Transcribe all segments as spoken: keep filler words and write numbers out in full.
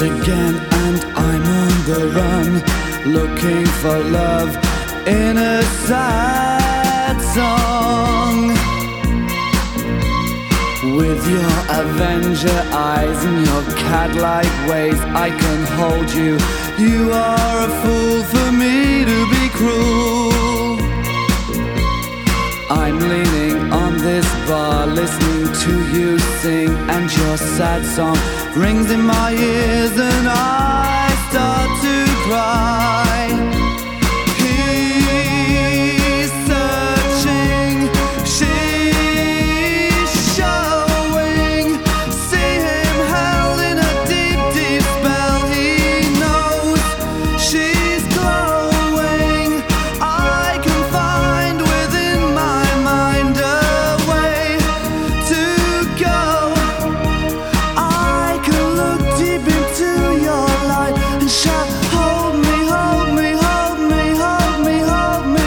again and I'm on the run, looking for love in a sad song. With your Avenger eyes and your cat-like ways, I can hold you. You are a fool for me to be cruel. I'm leaning on this bar, listening to you sing, and your sad song rings in my ears and I start to cry. He's searching, she's showing. See him held in a deep, deep spell. He knows she's glowing. I can find within my mind a way to go. I can look deep into your light and shout, hold me, hold me, hold me, hold me, hold me.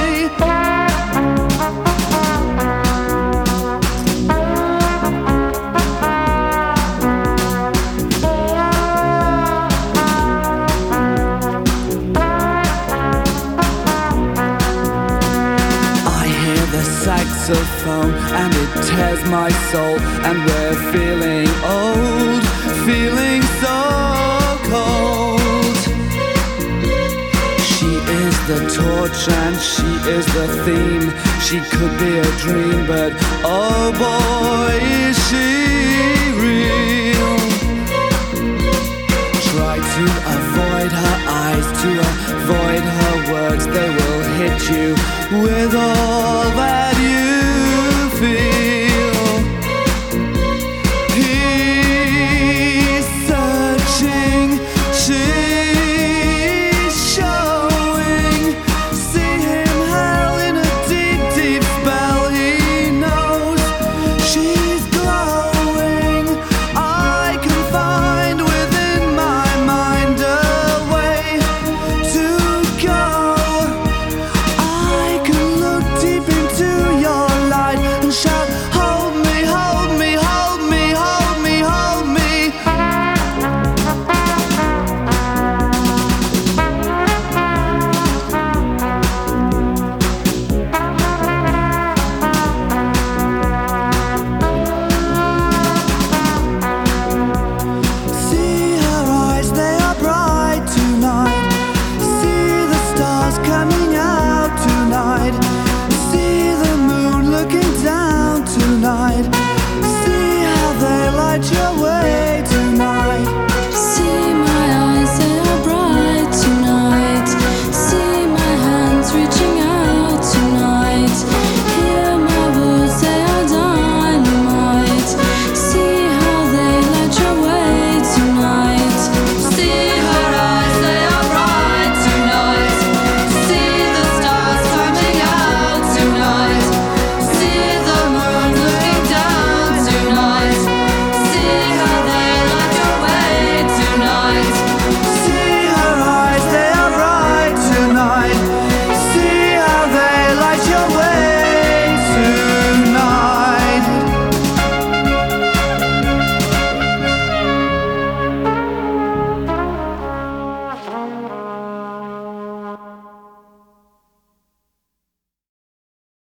I hear the saxophone and it tears my soul, and we're feeling old, feeling so cold. She is the torch and she is the theme. She could be a dream, but oh boy, is she real. Try to avoid her eyes, to avoid her words. They will hit you with all that you feel. He's searching, she's showing. See him held in a deep, deep spell. He knows she's glowing. I can find within my mind a way to go. I can look deep into your light and shout, hold me, hold me, hold me, hold me, hold me. See her eyes, they are bright tonight. See the stars coming out tonight. See the moon looking down tonight. See how they light your way.